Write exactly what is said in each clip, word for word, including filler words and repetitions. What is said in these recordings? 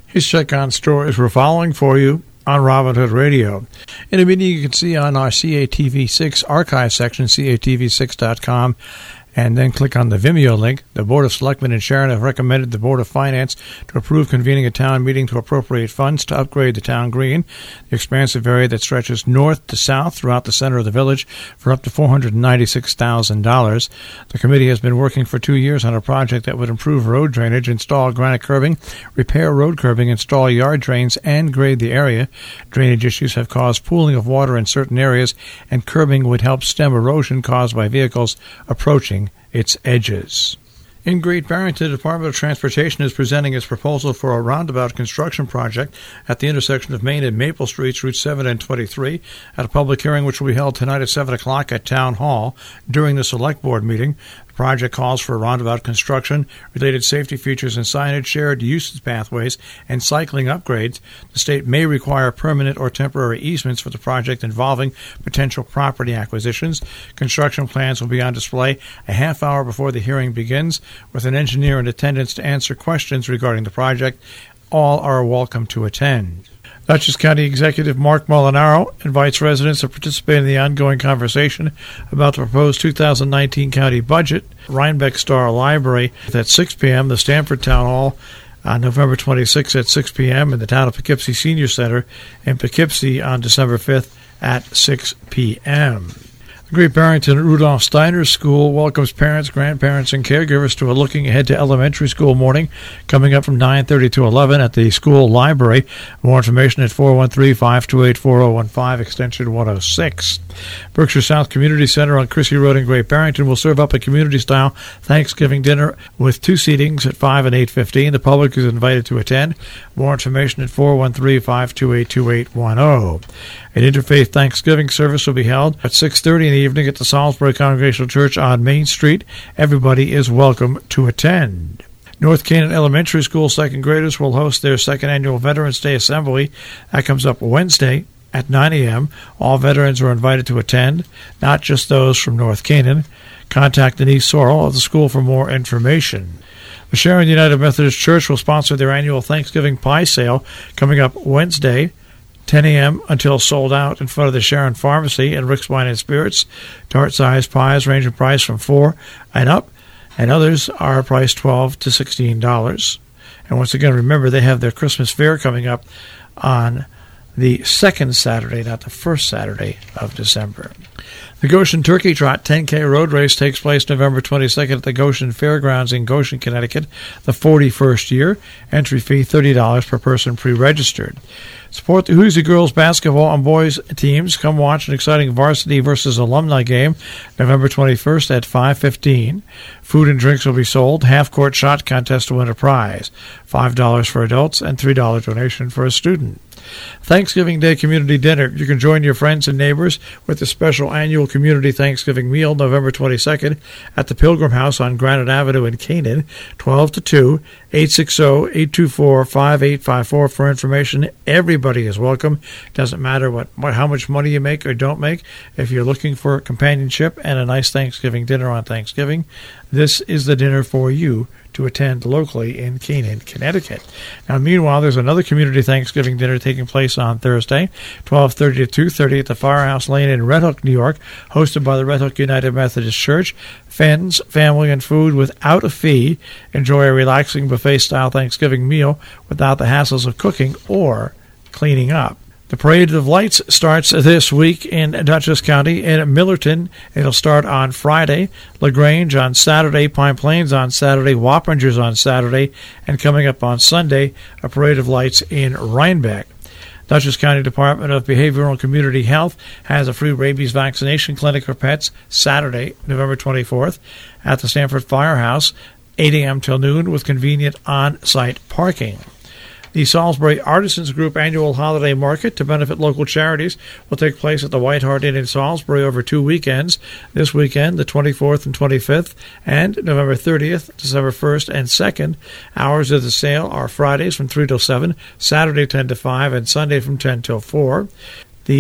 His check-on stories we're following for you on Robin Hood Radio. In a video you can see on our C A T V six archive section, C A T V six dot com, and then click on the Vimeo link. The Board of Selectmen in Sharon have recommended the Board of Finance to approve convening a town meeting to appropriate funds to upgrade the town green, the expansive area that stretches north to south throughout the center of the village, for up to four hundred ninety-six thousand dollars. The committee has been working for two years on a project that would improve road drainage, install granite curbing, repair road curbing, install yard drains, and grade the area. Drainage issues have caused pooling of water in certain areas, and curbing would help stem erosion caused by vehicles approaching its edges. In Great Barrington, the Department of Transportation is presenting its proposal for a roundabout construction project at the intersection of Main and Maple Streets, Route seven and twenty-three, at a public hearing which will be held tonight at seven o'clock at Town Hall during the Select Board meeting. The project calls for roundabout construction, related safety features and signage, shared use pathways, and cycling upgrades. The state may require permanent or temporary easements for the project involving potential property acquisitions. Construction plans will be on display a half hour before the hearing begins, with an engineer in attendance to answer questions regarding the project. All are welcome to attend. Dutchess County Executive Mark Molinaro invites residents to participate in the ongoing conversation about the proposed two thousand nineteen county budget. Rhinebeck Star Library at six p.m., the Stamford Town Hall on November twenty-sixth at six p.m., and the Town of Poughkeepsie Senior Center in Poughkeepsie on December fifth at six p.m. The Great Barrington Rudolph Steiner School welcomes parents, grandparents, and caregivers to a looking ahead to elementary school morning coming up from nine thirty to eleven at the school library. More information at four one three, five two eight, four oh one five, extension one oh six. Berkshire South Community Center on Chrissy Road in Great Barrington will serve up a community-style Thanksgiving dinner with two seatings at five and eight fifteen. The public is invited to attend. More information at four one three, five two eight, two eight one oh. An interfaith Thanksgiving service will be held at six thirty in the evening at the Salisbury Congregational Church on Main Street. Everybody is welcome to attend. North Canaan Elementary School second graders will host their second annual Veterans Day Assembly. That comes up Wednesday at nine a.m. All veterans are invited to attend, not just those from North Canaan. Contact Denise Sorrell of the school for more information. The Sharon United Methodist Church will sponsor their annual Thanksgiving Pie Sale coming up Wednesday, ten a.m. until sold out in front of the Sharon Pharmacy and Rick's Wine and Spirits. Tart-sized pies range in price from four and up, and others are priced twelve to sixteen dollars. And once again, remember, they have their Christmas fair coming up on the second Saturday, not the first Saturday of December. The Goshen Turkey Trot ten K Road Race takes place November twenty-second at the Goshen Fairgrounds in Goshen, Connecticut, the forty-first year. Entry fee thirty dollars per person pre-registered. Support the Hoosier girls basketball and boys teams. Come watch an exciting varsity versus alumni game November twenty-first at five fifteen. Food and drinks will be sold. Half-court shot contest to win a prize. five dollars for adults and three dollars donation for a student. Thanksgiving Day Community Dinner. You can join your friends and neighbors with the special annual Community Thanksgiving Meal November twenty-second at the Pilgrim House on Granite Avenue in Canaan, twelve to two, eight six zero, eight two four, five eight five four for information. Everybody is welcome. Doesn't matter what, what how much money you make or don't make. If you're looking for companionship and a nice Thanksgiving dinner on Thanksgiving, this is the dinner for you to attend locally in Canaan, Connecticut. Now, meanwhile, there's another community Thanksgiving dinner taking place on Thursday, twelve thirty to two thirty at the Firehouse Lane in Red Hook, New York, hosted by the Red Hook United Methodist Church. Friends, family, and food without a fee. Enjoy a relaxing buffet-style Thanksgiving meal without the hassles of cooking or cleaning up. The Parade of Lights starts this week in Dutchess County in Millerton. It'll start on Friday, LaGrange on Saturday, Pine Plains on Saturday, Wappingers on Saturday, and coming up on Sunday, a Parade of Lights in Rhinebeck. Dutchess County Department of Behavioral and Community Health has a free rabies vaccination clinic for pets Saturday, November twenty-fourth, at the Stamford Firehouse, eight a.m. till noon, with convenient on-site parking. The Salisbury Artisans Group annual holiday market to benefit local charities will take place at the White Hart Inn in Salisbury over two weekends. This weekend, the twenty-fourth and twenty-fifth, and November thirtieth, December first and second. Hours of the sale are Fridays from three till seven, Saturday ten to five, and Sunday from ten till four. The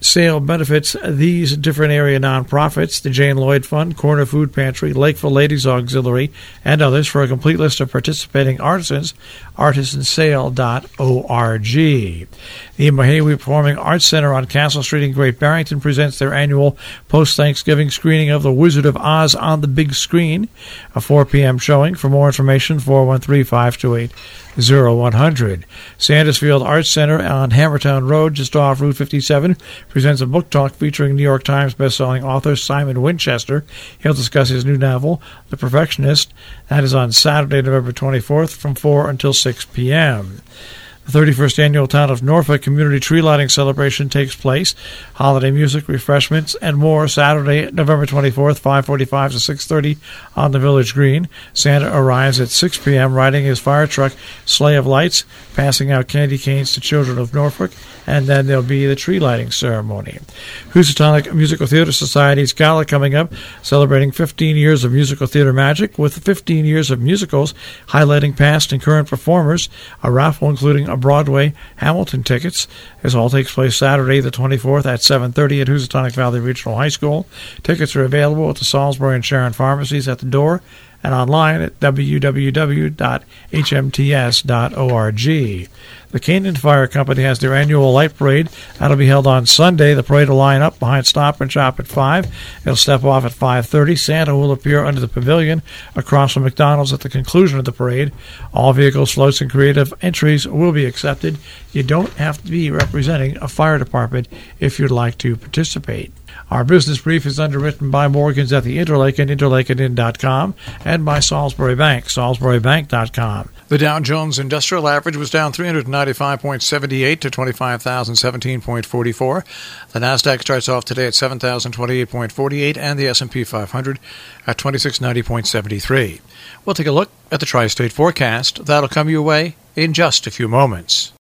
sale benefits these different area nonprofits: the Jane Lloyd Fund, Corner Food Pantry, Lakeville Ladies Auxiliary, and others. For a complete list of participating artisans, artisan sale dot org. The Mahawi Performing Arts Center on Castle Street in Great Barrington presents their annual post-Thanksgiving screening of The Wizard of Oz on the big screen, a four p.m. showing. For more information, four one three, five two eight, zero one zero zero. Sandusfield Arts Center on Hammertown Road, just off Route fifty-seven, presents a book talk featuring New York Times bestselling author Simon Winchester. He'll discuss his new novel, The Perfectionist. That is on Saturday, November twenty-fourth, from four until six p.m. The thirty-first Annual Town of Norfolk Community Tree Lighting Celebration takes place. Holiday music, refreshments, and more Saturday, November twenty-fourth, five forty-five to six thirty on the Village Green. Santa arrives at six p.m. riding his fire truck, Sleigh of Lights, passing out candy canes to children of Norfolk, and then there'll be the tree lighting ceremony. Housatonic Musical Theater Society's gala coming up, celebrating fifteen years of musical theater magic with fifteen years of musicals, highlighting past and current performers, a raffle including a Broadway Hamilton tickets. This all takes place Saturday the twenty-fourth at seven thirty at Housatonic Valley Regional High School. Tickets are available at the Salisbury and Sharon pharmacies at the door and online at w w w dot h m t s dot org. The Canaan Fire Company has their annual light parade. That'll be held on Sunday. The parade will line up behind Stop and Shop at five. It'll step off at five thirty. Santa will appear under the pavilion across from McDonald's at the conclusion of the parade. All vehicles, floats, and creative entries will be accepted. You don't have to be representing a fire department if you'd like to participate. Our business brief is underwritten by Morgans at the Interlaken, interlaken inn dot com, and by Salisbury Bank, salisbury bank dot com. The Dow Jones Industrial Average was down three ninety-five point seven eight to twenty-five thousand seventeen point four four. The Nasdaq starts off today at seven thousand twenty-eight point four eight, and the S and P five hundred at twenty-six ninety point seven three. We'll take a look at the tri-state forecast. That'll come your way in just a few moments.